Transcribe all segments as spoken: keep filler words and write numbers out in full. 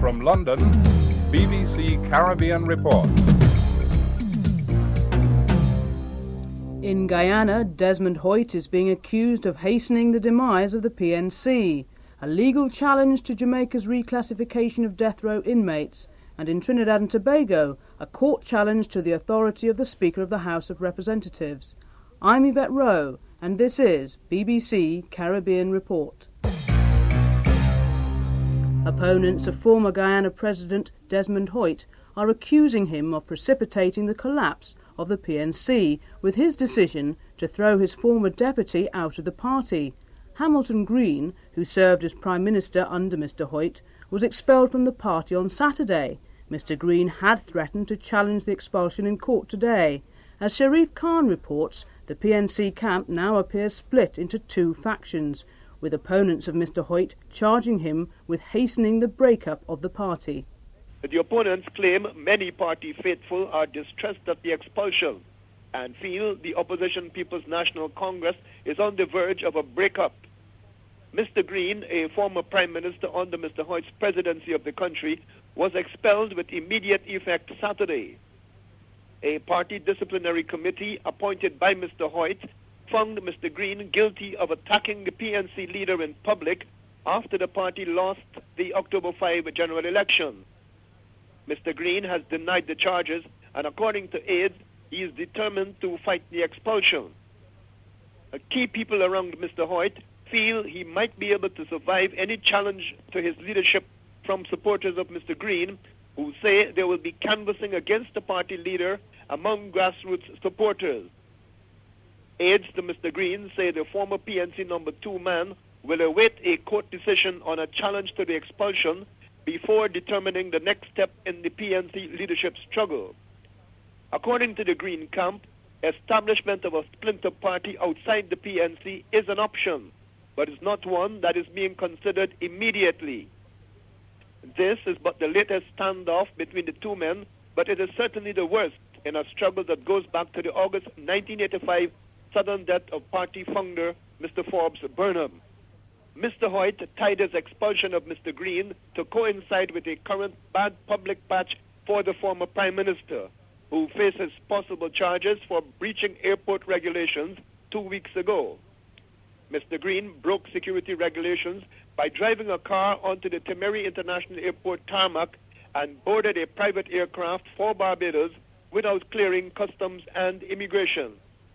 From London, B B C Caribbean Report. In Guyana, Desmond Hoyt is being accused of hastening the demise of the P N C, a legal challenge to Jamaica's reclassification of death row inmates, and in Trinidad and Tobago, a court challenge to the authority of the Speaker of the House of Representatives. I'm Yvette Rowe, and this is B B C Caribbean Report. Opponents of former Guyana President Desmond Hoyt are accusing him of precipitating the collapse of the P N C with his decision to throw his former deputy out of the party. Hamilton Green, who served as Prime Minister under Mister Hoyt, was expelled from the party on Saturday. Mister Green had threatened to challenge the expulsion in court today. As Sharif Khan reports, the P N C camp now appears split into two factions, with opponents of Mister Hoyt charging him with hastening the breakup of the party. The opponents claim many party faithful are distressed at the expulsion and feel the Opposition People's National Congress is on the verge of a breakup. Mister Green, a former Prime Minister under Mister Hoyt's presidency of the country, was expelled with immediate effect Saturday. A party disciplinary committee appointed by Mister Hoyt found Mister Green guilty of attacking the P N C leader in public after the party lost the October fifth general election. Mister Green has denied the charges, and according to aides, he is determined to fight the expulsion. Uh, key people around Mister Hoyt feel he might be able to survive any challenge to his leadership from supporters of Mister Green, who say they will be canvassing against the party leader among grassroots supporters. Aides to Mister Green say the former P N C number two man will await a court decision on a challenge to the expulsion before determining the next step in the P N C leadership struggle. According to the Green camp, establishment of a splinter party outside the P N C is an option, but is not one that is being considered immediately. This is but the latest standoff between the two men, but it is certainly the worst in a struggle that goes back to the August nineteen eighty-five sudden death of party founder Mister Forbes Burnham. Mister Hoyt tied his expulsion of Mister Green to coincide with a current bad public patch for the former Prime Minister, who faces possible charges for breaching airport regulations two weeks ago. Mister Green broke security regulations by driving a car onto the Temeri International Airport tarmac and boarded a private aircraft for Barbados without clearing customs and immigration.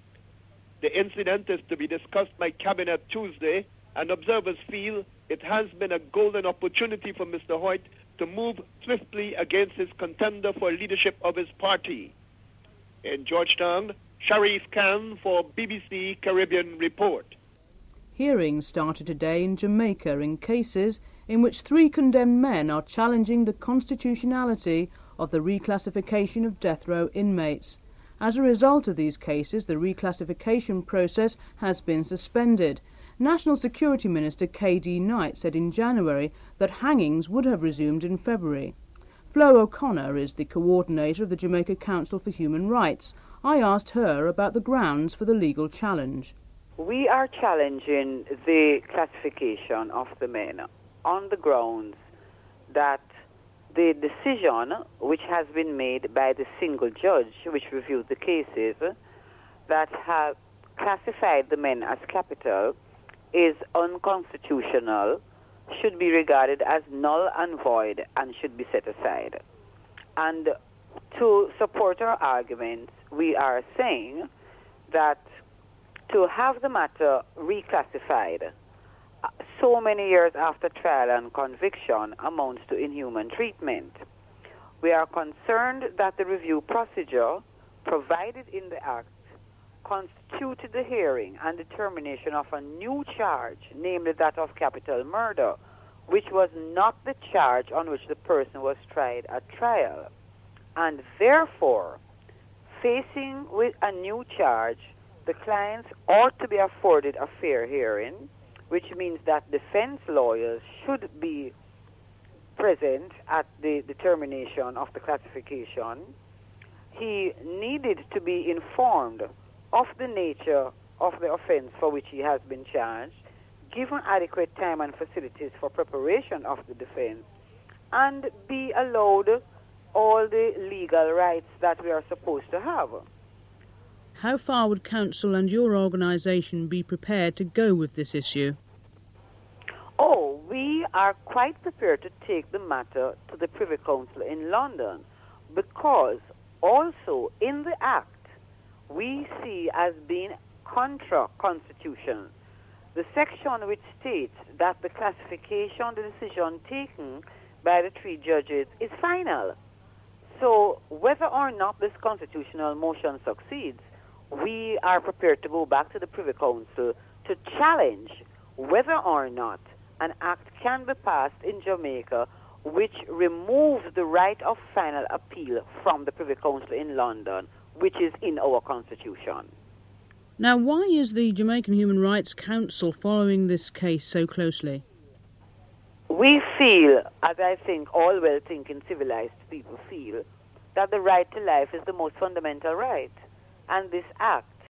The incident is to be discussed by Cabinet Tuesday, and observers feel it has been a golden opportunity for Mister Hoyt to move swiftly against his contender for leadership of his party. In Georgetown, Sharif Khan for B B C Caribbean Report. Hearings started today in Jamaica in cases in which three condemned men are challenging the constitutionality of the reclassification of death row inmates. As a result of these cases, the reclassification process has been suspended. National Security Minister K D Knight said in January that hangings would have resumed in February. Flo O'Connor is the coordinator of the Jamaica Council for Human Rights. I asked her about the grounds for the legal challenge. We are challenging the classification of the men on the grounds that the decision which has been made by the single judge which reviewed the cases that have classified the men as capital is unconstitutional, should be regarded as null and void, and should be set aside. And to support our arguments, we are saying that to have the matter reclassified so many years after trial and conviction amounts to inhuman treatment. We are concerned that the review procedure provided in the Act constituted the hearing and determination of a new charge, namely that of capital murder, which was not the charge on which the person was tried at trial. And therefore, facing with a new charge, the clients ought to be afforded a fair hearing, which means that defense lawyers should be present at the determination of the classification. He needed to be informed of the nature of the offense for which he has been charged, given adequate time and facilities for preparation of the defense, and be allowed all the legal rights that we are supposed to have. How far would Council and your organisation be prepared to go with this issue? Oh, we are quite prepared to take the matter to the Privy Council in London, because also in the Act we see as being contra constitution the section which states that the classification, the decision taken by the three judges is final. So whether or not this constitutional motion succeeds, we are prepared to go back to the Privy Council to challenge whether or not an act can be passed in Jamaica which removes the right of final appeal from the Privy Council in London, which is in our constitution. Now, why is the Jamaican Human Rights Council following this case so closely? We feel, as I think all well-thinking civilized people feel, that the right to life is the most fundamental right. And this act